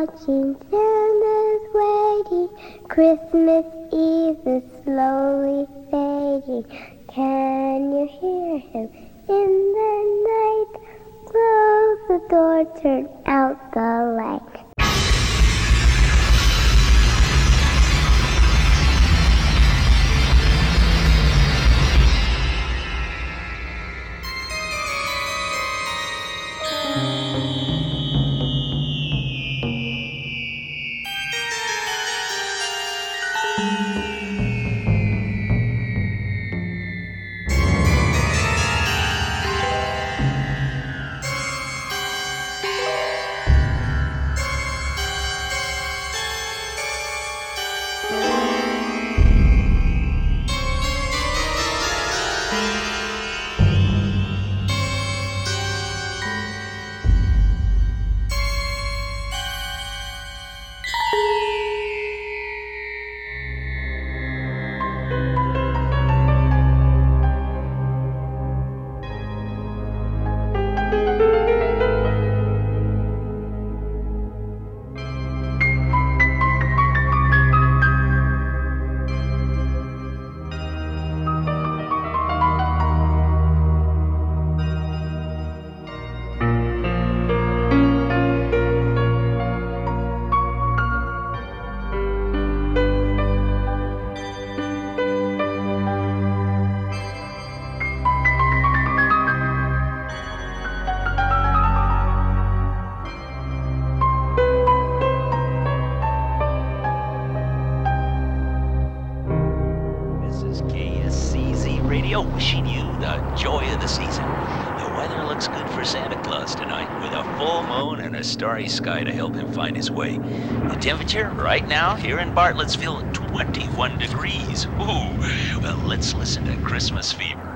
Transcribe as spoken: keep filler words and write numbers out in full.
watching, Santa's waiting. Christmas Eve is slowly fading. Can you hear him in the night? Close the door, turn out the light. Wishing you the joy of the season. The weather looks good for Santa Claus tonight, with a full moon and a starry sky to help him find his way. The temperature right now here in Bartlettsville, twenty-one degrees. Ooh, well, let's listen to Christmas Fever.